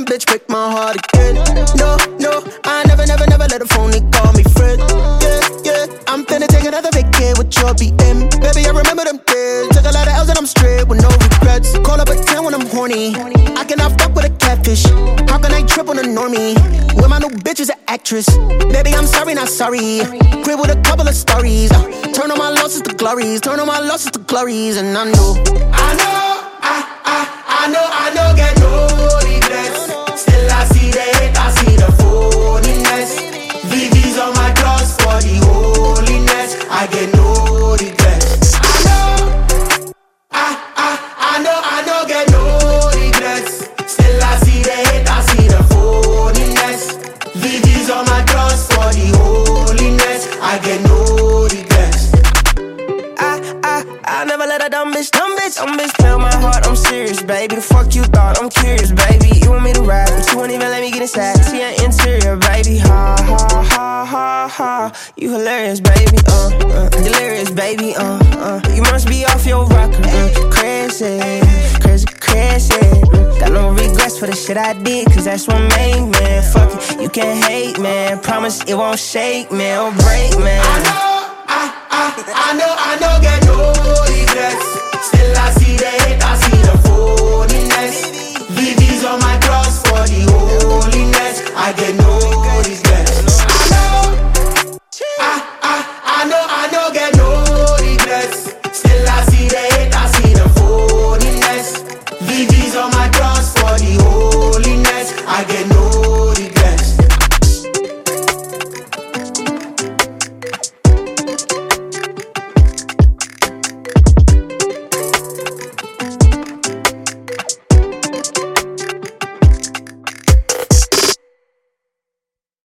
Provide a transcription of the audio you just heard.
bitch break my heart again. No, I never let a phony call me friend. Yeah, I'm finna take another vacay with your BM. Baby, I remember them days. Took a lot of L's and I'm straight with no regrets. Call up at 10 when I'm horny. I cannot fuck with a catfish. How can I trip on a normie? When my new bitch is an actress. Baby, I'm sorry, not sorry. Crib with a couple of stories. Turn on my losses to glories. Turn on my losses to glories. And I know, get no regrets. Still I see the hate, I see the phoniness. VV's on my cross for the holiness. I get no regrets. I know, get no regrets. Still I see the hate, I see the phoniness. VV's on my cross for the holiness. I get no regrets. I never let a dumb bitch tell my heart I'm serious, baby. The fuck you thought? I'm curious, baby. You want me to ride, but you won't even let me get inside. See her interior, baby. Ha, ha, ha, ha, ha. You hilarious, baby. Delirious, baby. You must be off your rocker. Crazy. Got no regrets for the shit I did, cause that's what made, man. Fuck it, you can't hate, man. Promise it won't shake, man, or break, man. I know, get no regrets. Still I see the hate, I see the phoniness. VV's on my cross for the holiness. I get no regrets. I know, get no regrets. Still I see the hate, I see the phoniness. VV's on my cross for the holiness. I get no